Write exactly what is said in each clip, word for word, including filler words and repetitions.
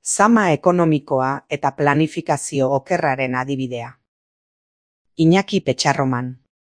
Zama ekonomikoa eta planifikazio okerraren adibidea. Iñaki Petxarroman.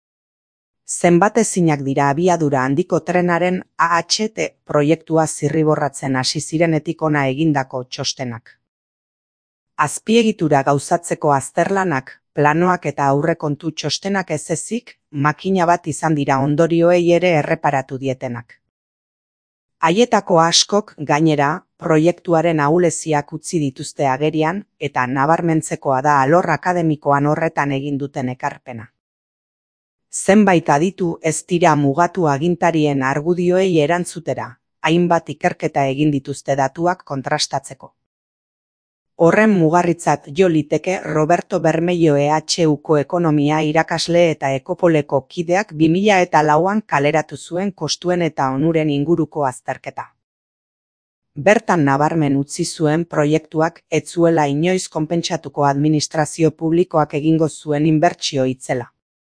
Zenbatezinak dira abiadura handiko trenaren A H T proiektua zirriborratzen hasi zirenetik hona egindako txostenak. Azpiegitura gauzatzeko azterlanak, planoak eta aurrekontu txostenak ez ezik, makina bat izan dira ondorioei ere erreparatu dietenak. Haietako askok, gainera, proiektuaren ahuleziak utzi dituzte agerian eta nabarmentzekoa da alor akademikoan horretan egin duten ekarpena. Zenbait aditu ez dira mugatu agintarien argudioei erantzutera, hainbat ikerketa egin dituzte datuak kontrastatzeko. Horren mugarritzat jo liteke Roberto Bermejo E H Uko ekonomia irakasle eta Ekopoleko kideak bi mila eta lauan kaleratu zuen kostuen eta onuren inguruko azterketa. Bertan nabarmen utzi zuen proiektuak ez zuela inoiz konpentsatuko administrazio publikoak egingo zuen inbertsio itzela.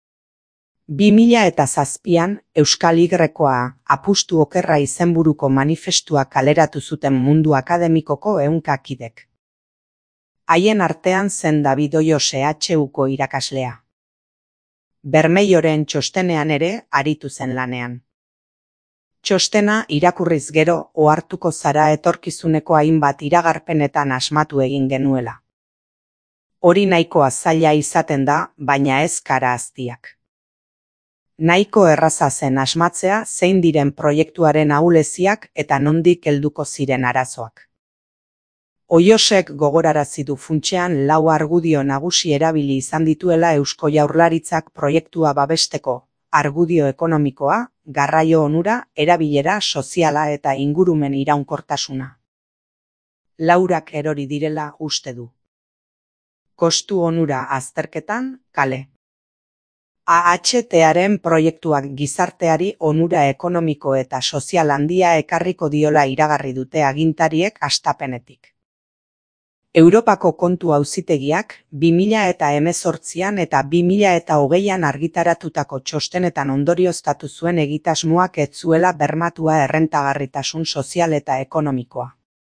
bi mila eta zazpian Euskal Y-koa apustu okerra izenburuko manifestua kaleratu zuten mundu akademikoko ehunka kidek. Haien artean zen David Hoyos E H Uko irakaslea. Bermejoren txostenean ere aritu zen lanean. Txostena irakurriz gero ohartuko zara etorkizuneko hainbat iragarpenetan asmatu egin genuela. Hori nahikoa zaila izaten da, baina ez kara aztiak. Nahiko erraza zen asmatzea zein diren proiektuaren ahuleziak eta nondik helduko ziren arazoak. Hoyosek gogorarazi du funtsean lau argudio nagusi erabili izan dituela Eusko Jaurlaritzak proiektua babesteko, argudio ekonomikoa, garraio onura, erabilera soziala eta ingurumen iraunkortasuna. Laurak erori direla uste du. Kostu onura azterketan, kale. A H T-aren proiektuak gizarteari onura ekonomiko eta sozial handia ekarriko diola iragarri dute agintariek hastapenetik. Europako kontu auzitegiak bi mila eta hemezortzian eta bi mila eta hogeian argitaratutako txostenetan ondorioztatu zuen egitasmoak ez zuela bermatua errentagarritasun sozial eta ekonomikoa.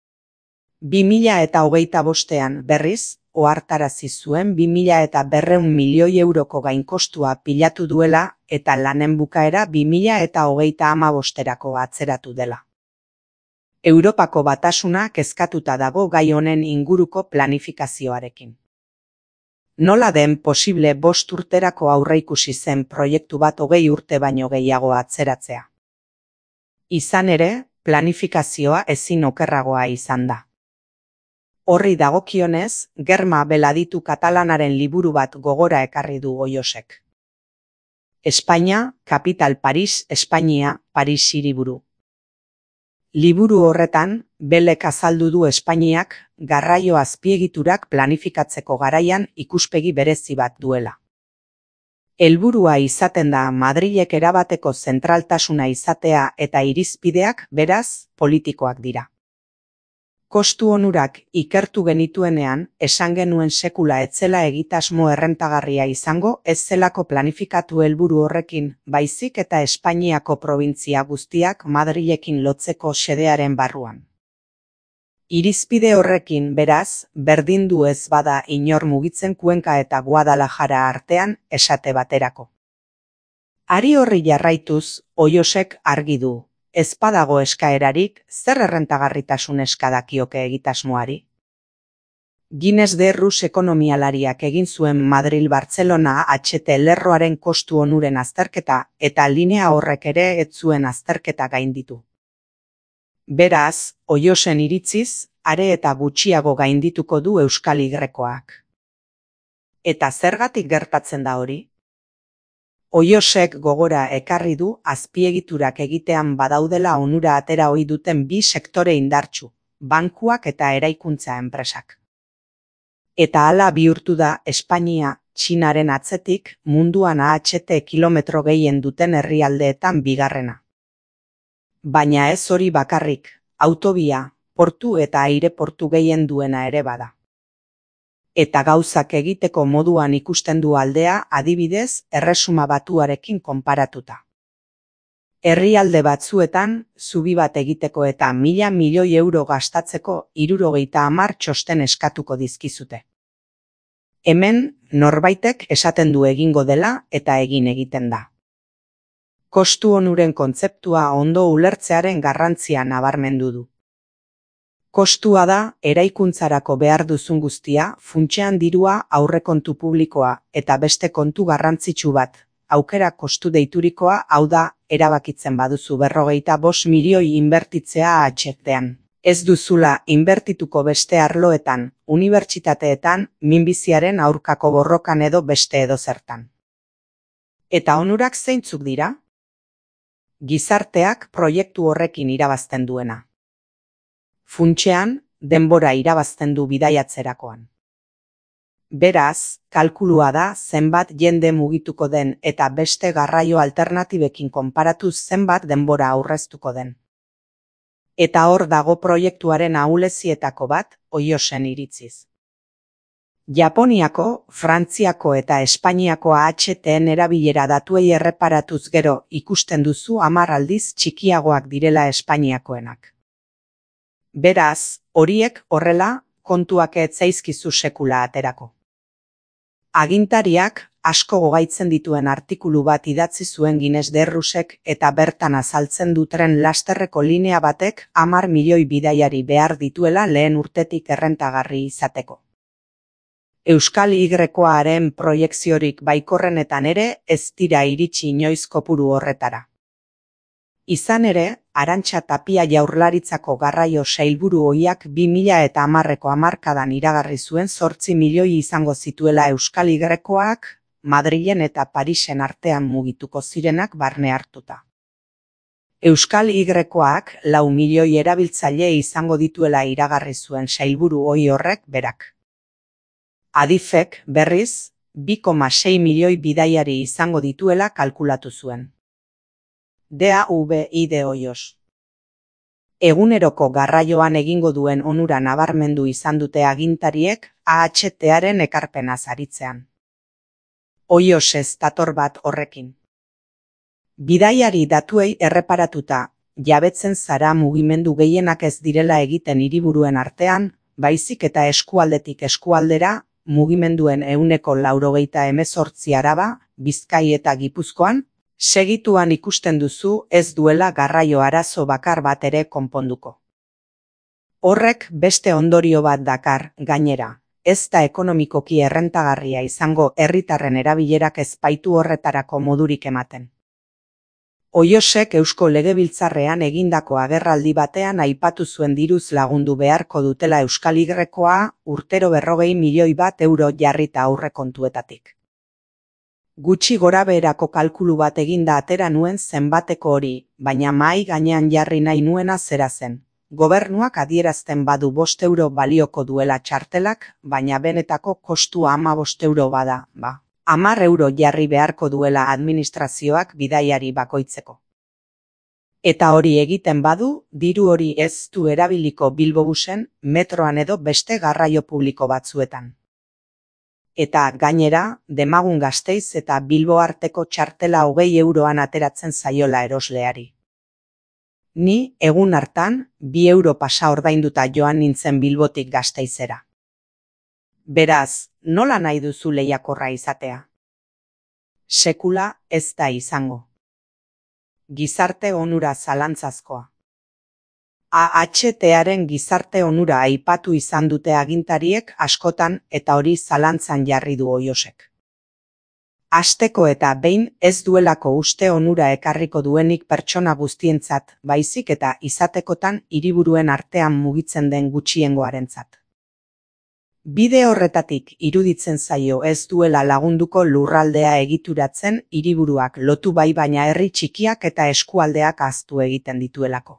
bi mila eta hogeita bostean berriz, ohartarazi zuen bi mila eta berrehun milioi euroko gainkostua pilatu duela eta lanen bukaera bi mila eta hogeita hamabosterako atzeratu dela. Europako batasuna kezkatuta dago gai honen inguruko planifikazioarekin. Nola den posible bost urterako aurreikusi zen proiektu bat hogei urte baino gehiago atzeratzea. Izan ere, planifikazioa ezin okerragoa izan da. Horri dagokionez, Germa Beladitu katalanaren liburu bat gogora ekarri du Hoyosek. Espainia, kapital Paris, Espainia, Paris hiriburu. Liburu horretan, Belek azaldu du Espainiak garraio azpiegiturak planifikatzeko garaian ikuspegi berezi bat duela. Helburua izaten da Madrilek erabateko zentraltasuna izatea eta irizpideak beraz politikoak dira. Kostu onurak ikertu genituenean, esan genuen sekula etzela egitasmo errentagarria izango ez zelako planifikatu helburu horrekin, baizik eta Espainiako probintzia guztiak Madrilekin lotzeko xedearen barruan. Irizpide horrekin, beraz, berdin du ez bada inor mugitzen Kuenka eta Guadalajara artean esate baterako. Hari horri jarraituz, Hoyosek argi du. Ez badago eskaerarik, zer errentagarritasun eskadakioke egitasmoari? Guinness de Rus ekonomialariak egin zuen Madril-Bartzelona H T lerroaren kostu onuren azterketa eta linea horrek ere ez zuen azterketa gainditu. Beraz, Hoyosen iritziz, are eta gutxiago gaindituko du Euskal Y-koak. Eta zergatik gertatzen da hori? Hoyosek gogora ekarri du azpiegiturak egitean badaudela onura atera ohi duten bi sektore indartsu, bankuak eta eraikuntza enpresak. Eta hala bihurtu da Espainia, Txinaren atzetik, munduan A H T kilometro gehien duten herrialdeetan bigarrena. Baina ez hori bakarrik, autobia, portu eta aireportu gehien duena ere bada. Eta gauzak egiteko moduan ikusten du aldea adibidez Erresuma Batuarekin konparatuta. Herrialde batzuetan, zubi bat egiteko eta mila milioi euro gastatzeko hirurogeita hamar txosten eskatuko dizkizute. Hemen, norbaitek esaten du egingo dela eta egin egiten da. Kostu onuren kontzeptua ondo ulertzearen garrantzia nabarmendu du. Kostua da, eraikuntzarako behar duzun guztia, funtsean dirua, aurrekontu publikoa, eta beste kontu garrantzitsu bat, aukera kostu deiturikoa, hau da, erabakitzen baduzu berrogeita bost milioi inbertitzea atxetean. Ez duzula inbertituko beste arloetan, unibertsitateetan, minbiziaren aurkako borrokan edo beste edozertan. Eta onurak zeintzuk dira? Gizarteak proiektu horrekin irabazten duena. Funtsean, denbora irabazten du bidaiatzerakoan. Beraz, kalkulua da zenbat jende mugituko den eta beste garraio alternatibekin konparatuz zenbat denbora aurreztuko den. Eta hor dago proiektuaren ahulezietako bat, Oiosen iritziz. Japoniako, Frantziako eta Espainiako A H T-en erabilera datuei erreparatuz gero ikusten duzu hamar aldiz txikiagoak direla Espainiakoenak. Beraz, horiek horrela, kontuak ez zaizkizu sekula aterako. Agintariak asko gogaitzen dituen artikulu bat idatzi zuen Guinness de Rusek eta bertan azaltzen du tren lasterreko linea batek hamar milioi bidaiari behar dituela lehen urtetik errentagarri izateko. Euskal Y-aren proiekziorik baikorrenetan ere ez dira iritsi inoiz kopuru horretara. Izan ere, Arantxa Tapia Jaurlaritzako garraio sailburu ohiak bi mila eta hamarreko hamarkadan iragarri zuen zortzi milioi izango zituela Euskal Y-koak, Madrilen eta Parisen artean mugituko zirenak barne hartuta. Euskal Y-koak lau milioi erabiltzaile izango dituela iragarri zuen sailburu ohi horrek berak. Adifek, berriz, bi koma sei milioi bidaiari izango dituela kalkulatu zuen. D A V I D Oios. Eguneroko garraioan egingo duen onura nabarmendu izan dute agintariek A H T-aren ekarpenaz aritzean. Oios ez dator bat horrekin. Bidaiari datuei erreparatuta, jabetzen zara mugimendu gehienak ez direla egiten hiriburuen artean, baizik eta eskualdetik eskualdera, mugimenduen ehuneko laurogeita hemezortzi Araba, Bizkai eta Gipuzkoan, segituan ikusten duzu ez duela garraio arazo bakar bat ere konponduko. Horrek beste ondorio bat dakar, gainera, ez da ekonomikoki errentagarria izango herritarren erabilerak ez baitu horretarako modurik ematen. Oiosek Eusko Legebiltzarrean egindako agerraldi batean aipatu zuen diruz lagundu beharko dutela Euskal Y-koa urtero berrogei milioi bat euro jarrita aurrekontuetatik. Gutxi gorabeherako kalkulu bat eginda atera nuen zenbateko hori, baina mahai gainean jarri nahi nuena zera zen. Gobernuak adierazten badu bost euro balioko duela txartelak, baina benetako kostua hamabost euro bada, ba. Hamar euro jarri beharko duela administrazioak bidaiari bakoitzeko. Eta hori egiten badu, diru hori ez du erabiliko Bilbobusen, metroan edo beste garraio publiko batzuetan. Eta gainera, Demagun Gasteiz eta Bilbo arteko txartela hogei euroan ateratzen zaiola erosleari. Ni, egun hartan, bi euro pasa ordainduta joan nintzen Bilbotik Gasteizera. Beraz, nola nahi duzu lehiakorra izatea? Sekula ez da izango. Gizarte onura zalantzazkoa. A H T-aren gizarte onura aipatu izan dute agintariek askotan eta hori zalantzan jarri du Oiosek. Hasteko eta behin ez duelako uste onura ekarriko duenik pertsona guztientzat, baizik eta izatekotan hiriburuen artean mugitzen den gutxiengoarentzat. Bide horretatik iruditzen zaio ez duela lagunduko lurraldea egituratzen hiriburuak lotu bai baina herri txikiak eta eskualdeak ahaztu egiten dituelako.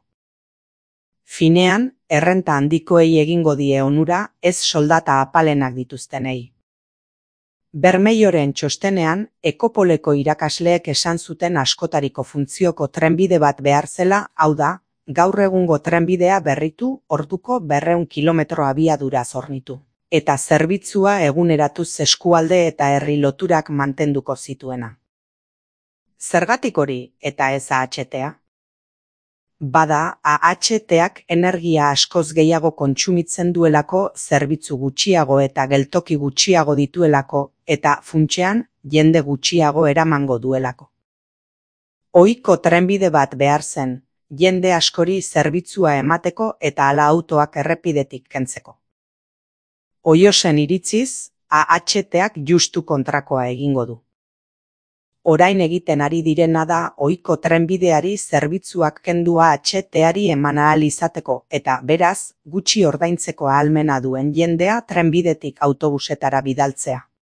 Finean, errenta handikoei egingo die onura ez soldata apalenak dituztenei. Bermeioren txostenean, Ekopoleko irakasleek esan zuten askotariko funtzioko trenbide bat behar zela, hau da, gaur egungo trenbidea berritu, orduko berrehun kilometro abiadura zornitu. Eta zerbitzua eguneratuz eskualde eta herri loturak mantenduko zituena. Zergatik hori eta ez A H T-a? Bada, A H T-ak energia askoz gehiago kontsumitzen duelako, zerbitzu gutxiago eta geltoki gutxiago dituelako, eta funtsean jende gutxiago eramango duelako. Ohiko trenbide bat behar zen, jende askori zerbitzua emateko eta hala autoak errepidetik kentzeko. Oiosen iritziz, A H T-ak justu kontrakoa egingo du. Orain egiten ari direna da ohiko trenbideari zerbitzuak kendu A H T-ari eman ahal izateko eta beraz gutxi ordaintzeko ahalmena duen jendea trenbidetik autobusetara bidaltzea.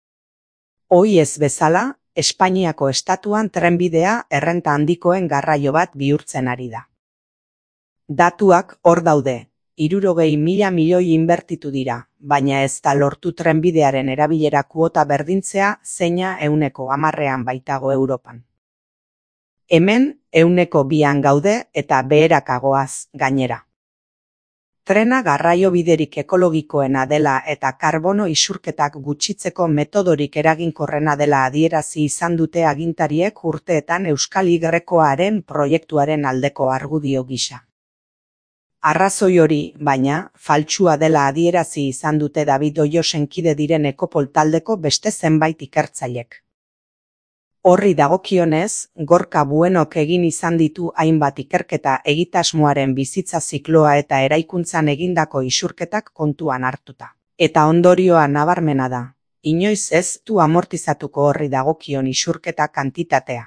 Ohi ez bezala, Espainiako estatuan trenbidea errenta handikoen garraio bat bihurtzen ari da. Datuak hor daude, hirurogei mila milioi inbertitu dira, baina ez da lortu trenbidearen erabilera kuota berdintzea zeina ehuneko hamarrean baitago Europan. Hemen ehuneko bian gaude eta beherakagoaz gainera. Trena garraio biderik ekologikoena dela eta karbono isurketak gutxitzeko metodorik eraginkorrena dela adierazi izan dute agintariek urteetan Euskal Y-aren proiektuaren aldeko argudio gisa. Arrazoi hori, baina, faltsua dela adierazi izan dute David Oiosen kide diren Ekopol taldeko beste zenbait ikertzailek. Horri dagokionez, Gorka Buenok egin izan ditu hainbat ikerketa egitasmoaren bizitza zikloa eta eraikuntzan egindako isurketak kontuan hartuta. Eta ondorioa nabarmena da, inoiz ez du amortizatuko horri dagokion isurketa kantitatea.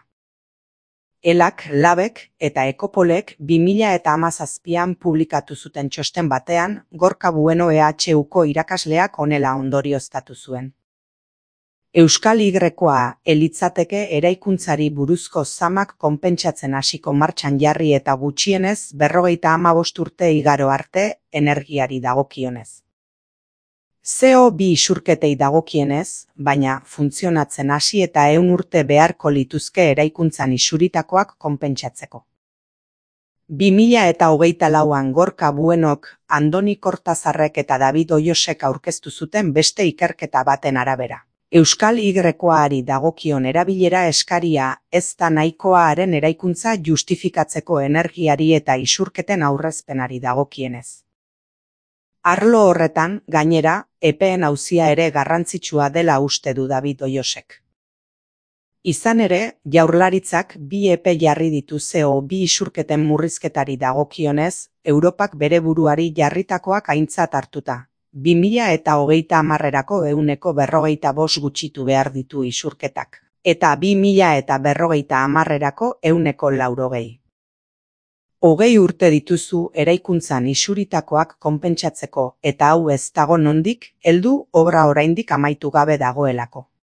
Elak, Labek eta Ekopolek bi mila hamazazpian publikatu zuten txosten batean, Gorka Bueno E H Uko irakasleak honela ondorioztatu zuen. Euskal Y-koa elitzateke eraikuntzari buruzko zamak konpentsatzen hasiko martxan jarri eta gutxienez berrogeita hamabost urte igaro arte energiari dagokionez. C O bi isurketei dagokienez, baina funtzionatzen hasi eta ehun urte beharko lituzke eraikuntzan isuritakoak konpentsatzeko. bi mila hogeita lauan Gorka Buenok, Andoni Kortazarrek eta David Oiosek aurkeztu zuten beste ikerketa baten arabera. Euskal Y-koari dagokion erabilera eskaria ez da nahikoaren eraikuntza justifikatzeko energiari eta isurketen aurrezpenari dagokienez. Arlo horretan, gainera, epeen auzia ere garrantzitsua dela uste du David Oiosek. Izan ere, Jaurlaritzak bi epe jarri ditu C O bi isurketen murrizketari dagokionez, Europak bere buruari jarritakoak aintzat hartuta. bi mila hogeita hamarrerako ehuneko berrogeita bost gutxitu behar ditu isurketak, eta bi mila berrogeita hamarrerako ehuneko laurogei. Hogei urte dituzu eraikuntzan isuritakoak konpentsatzeko eta hau ez dago nondik, heldu obra oraindik amaitu gabe dagoelako.